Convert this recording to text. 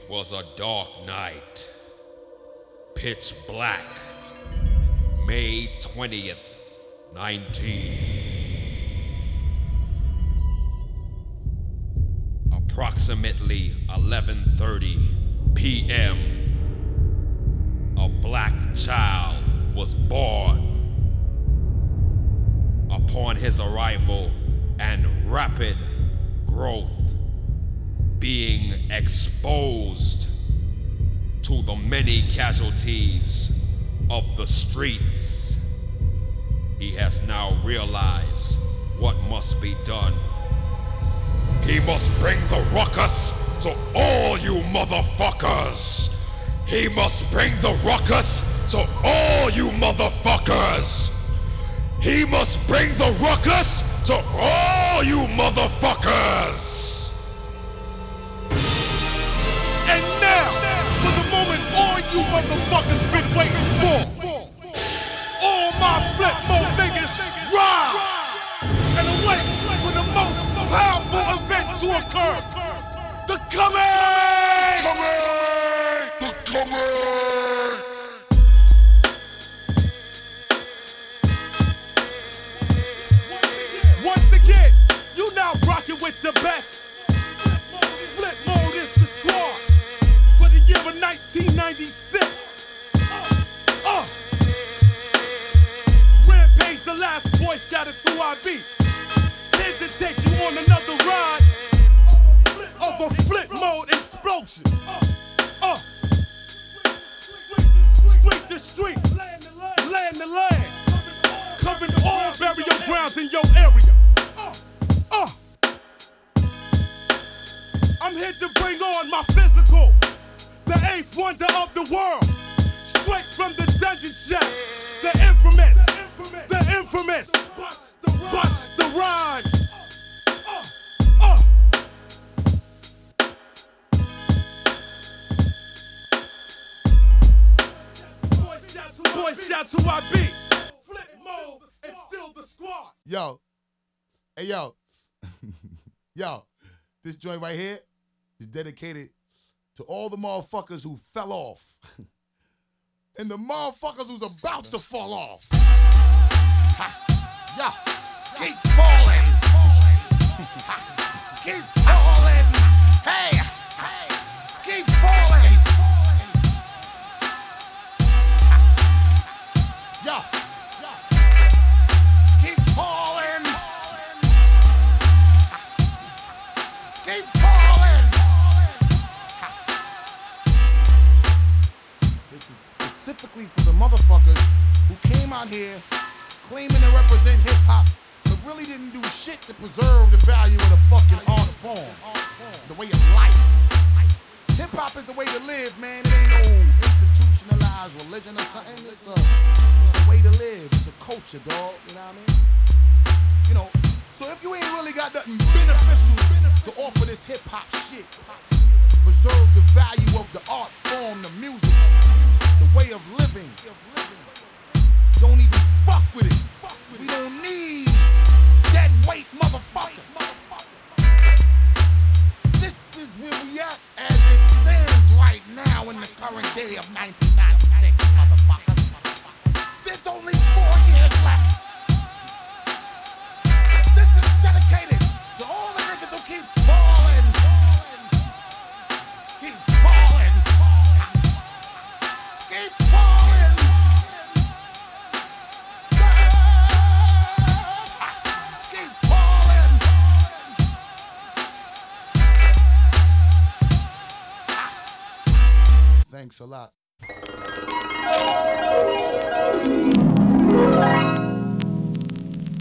was a dark night. Pitch black. May 20th, 19. Approximately 11:30 p.m. A black child was born. Upon his arrival and rapid growth, being exposed to the many casualties of the streets, he has now realized what must be done. He must bring the ruckus to all you motherfuckers. He must bring the ruckus to all you motherfuckers. He must bring the ruckus to all you motherfuckers. And now, for the moment all you motherfuckers been waiting for. All my flip mode niggas rise and await for the most powerful event to occur. The coming! The coming! Once again, you now rocking with the best. Flip mode is the squad for the year of 1996. Rampage, the last Boy Scout of 2IB. Here to take you on another ride of a flip mode explosion. Street to street, land to land, covering all burial grounds in your area. I'm here to bring on my physical, the eighth wonder of the world, straight from the dungeon shack, the infamous Busta Rhymes. Boy Scouts who I be. Flip mode and still the squad. Yo, hey yo, yo, this joint right here is dedicated to all the motherfuckers who fell off and the motherfuckers who's about to fall off. Ha. Yo, keep falling. Ha. Keep falling. Hey, keep falling. Yo, keep falling. Keep falling. This is specifically for the motherfuckers who came out here claiming to represent hip-hop, but really didn't do shit to preserve the value of the fucking art form, the way of life. Hip-hop is a way to live, man. It ain't no institutionalized religion or something. It's a way to live. It's a culture, dog. You know what I mean? You know, so if you ain't really got nothing beneficial to offer this hip-hop shit, preserve the value of the art form, the music, the way of living, don't even fuck with it. We don't need dead weight motherfuckers. This is where we at as it stands right now in the current day of 1996, motherfuckers. There's only 4 years left. This is dedicated to all the niggas who keep falling. Keep falling. Keep falling. Keep falling. Thanks a lot.